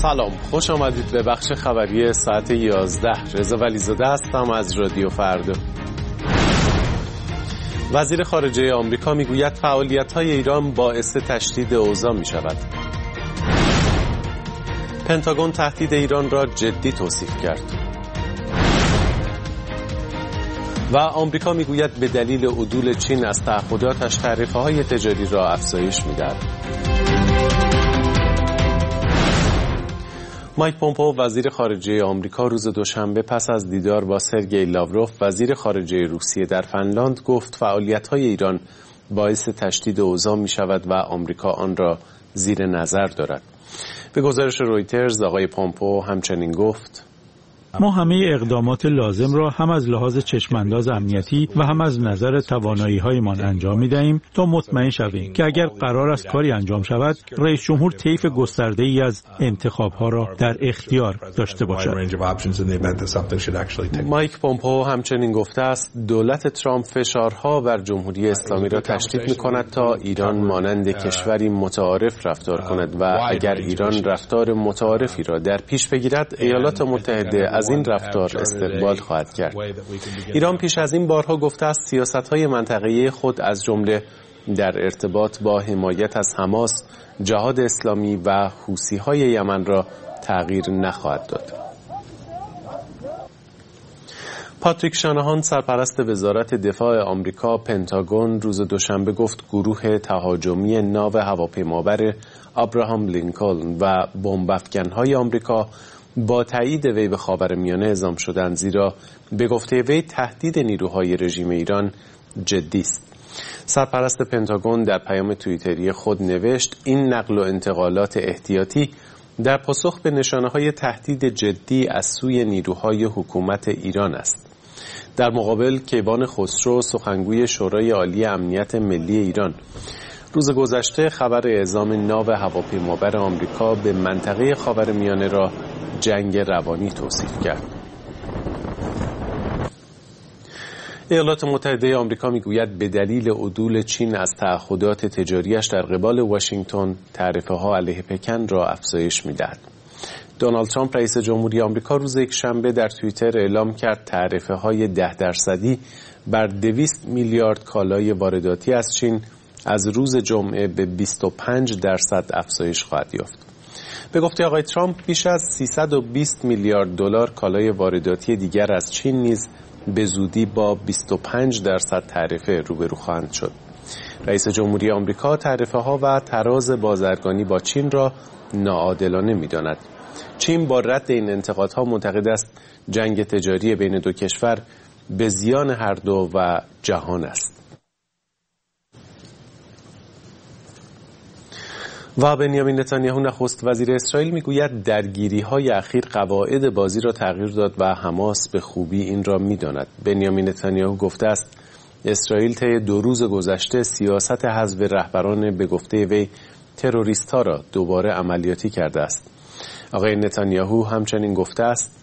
سلام، خوش آمدید به بخش خبری ساعت 11. رضا ولیزاده هستم از رادیو فردا. وزیر خارجه آمریکا میگوید فعالیت‌های ایران باعث تشدید اوضاع می‌شود. پنتاگون تهدید ایران را جدی توصیف کرد. و آمریکا میگوید به دلیل عدول چین از تعهداتش تعرفه‌های تجاری را افزایش می‌دهد. مایک پومپئو وزیر خارجه آمریکا روز دوشنبه پس از دیدار با سرگئی لاوروف وزیر خارجه روسیه در فنلاند گفت فعالیت‌های ایران باعث تشدید اوضاع می‌شود و آمریکا آن را زیر نظر دارد. به گزارش رویترز آقای پومپئو همچنین گفت ما همه اقدامات لازم را هم از لحاظ چشمانداز امنیتی و هم از نظر توانایی‌هایمان انجام می‌دهیم تا مطمئن شویم که اگر قرار است کاری انجام شود، رئیس جمهور طیف گسترده‌ای از انتخاب‌ها را در اختیار داشته باشد. مایک پومپئو همچنین گفته است دولت ترامپ فشارها بر جمهوری اسلامی را تشدید می‌کند تا ایران مانند کشوری متعارف رفتار کند و اگر ایران رفتار متعارفی را در پیش بگیرد، ایالات متحده از این رفتار استقبال خواهد کرد. ایران پیش از این بارها گفته است سیاست‌های منطقه‌ای خود از جمله در ارتباط با حمایت از حماس، جهاد اسلامی و حوثی‌های یمن را تغییر نخواهد داد. پاتریک شاناهان سرپرست وزارت دفاع آمریکا پنتاگون روز دوشنبه گفت گروه تهاجمی ناو هواپیمابر ابراهام لینکلن و بمب‌افکن‌های آمریکا با تایید وی به خاورمیانه اعزام شدند، زیرا به گفته وی تهدید نیروهای رژیم ایران جدی است. سرپرست پنتاگون در پیام توییتری خود نوشت این نقل و انتقالات احتیاطی در پاسخ به نشانه‌های تهدید جدی از سوی نیروهای حکومت ایران است. در مقابل کیوان خسرو سخنگوی شورای عالی امنیت ملی ایران روز گذشته خبر اعزام ناو هواپیمابر آمریکا به منطقه خاورمیانه را جنگ روانی توصیف کرد. ایالات متحده آمریکا میگوید به دلیل عدول چین از تعهدات تجاریش در قبال واشنگتن تعرفه‌ها علیه پکن را افزایش می‌دهد. دونالد ترامپ رئیس جمهوری آمریکا روز یکشنبه در توییتر اعلام کرد تعرفه‌های 10% بر 200 میلیارد کالای وارداتی از چین از روز جمعه به 25% افزایش خواهد یافت. به گفته آقای ترامپ بیش از 320 میلیارد دلار کالای وارداتی دیگر از چین نیز به زودی با 25% تعرفه روبرو خواهند شد. رئیس جمهوری آمریکا تعرفه‌ها و تراز بازرگانی با چین را ناعادلانه می‌داند. چین با رد این انتقادها معتقد است جنگ تجاری بین دو کشور به زیان هر دو و جهان است. و بنیامین نتانیاهو نخست وزیر اسرائیل میگوید درگیری‌های اخیر قواعد بازی را تغییر داد و حماس به خوبی این را می‌داند. بنیامین نتانیاهو گفته است اسرائیل طی 2 روز گذشته سیاست حذف رهبران به گفته وی تروریست‌ها را دوباره عملیاتی کرده است. آقای نتانیاهو همچنین گفته است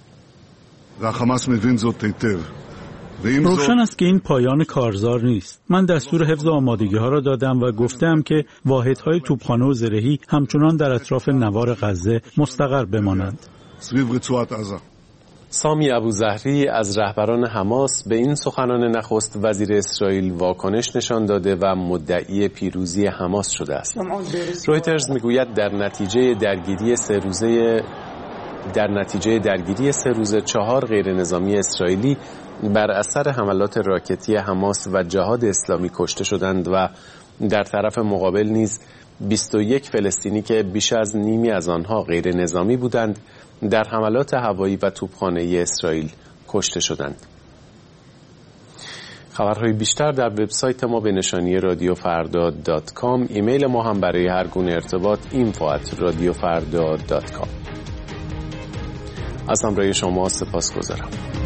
روشن است که این پایان کارزار نیست. من دستور حفظ آمادگی‌ها را دادم و گفتم که واحدهای توپخانه و زرهی همچنان در اطراف نوار غزه مستقر بمانند. سامی ابوظهری از رهبران حماس به این سخنان نخست وزیر اسرائیل واکنش نشان داده و مدعی پیروزی حماس شده است. رویترز میگوید در نتیجه درگیری 3 روزه 4 غیر نظامی اسرائیلی بر اثر حملات راکتی حماس و جهاد اسلامی کشته شدند و در طرف مقابل نیز 21 فلسطینی که بیش از نیمی از آنها غیر نظامی بودند در حملات هوایی و توپخانه‌ای اسرائیل کشته شدند. خبرهای بیشتر در وبسایت ما به نشانی radiofrda.com. ایمیل ما هم برای هر گونه ارتباط info@radiofrda.com. از همراهی شما سپاسگزارم.